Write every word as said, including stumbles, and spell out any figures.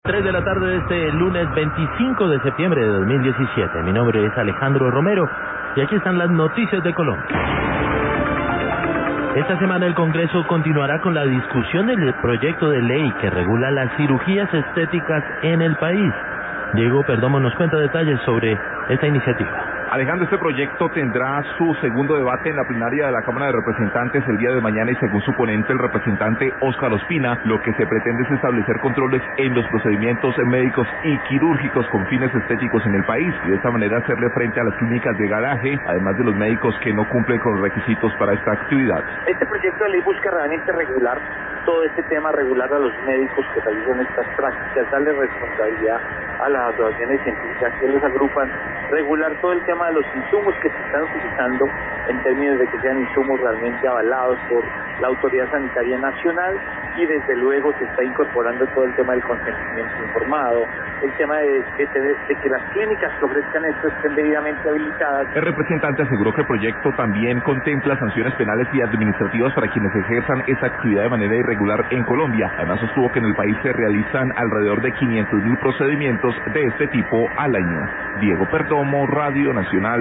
tres de la tarde de este lunes veinticinco de septiembre de dos mil diecisiete. Mi nombre es Alejandro Romero y aquí están las noticias de Colombia. Esta semana el Congreso continuará con la discusión del proyecto de ley que regula las cirugías estéticas en el país. Diego Perdomo nos cuenta detalles sobre esta iniciativa. Alejandro, este proyecto tendrá su segundo debate en la plenaria de la Cámara de Representantes el día de mañana y según su ponente, el representante Óscar Ospina, lo que se pretende es establecer controles en los procedimientos médicos y quirúrgicos con fines estéticos en el país y de esta manera hacerle frente a las clínicas de garaje, además de los médicos que no cumplen con los requisitos para esta actividad. Este proyecto de ley busca realmente regular todo este tema, regular a los médicos que realizan estas prácticas, darle responsabilidad a las asociaciones científicas que les agrupan, regular todo el tema de los insumos que se están utilizando en términos de que sean insumos realmente avalados por la Autoridad Sanitaria Nacional y desde luego se está incorporando todo el tema del consentimiento informado, el tema de, de, de que las clínicas que ofrezcan esto estén debidamente habilitadas. El representante aseguró que el proyecto también contempla sanciones penales y administrativas para quienes ejerzan esta actividad de manera irregular en Colombia. Además sostuvo que en el país se realizan alrededor de quinientos mil procedimientos de este tipo al año. Diego Perdomo, Radio Nacional.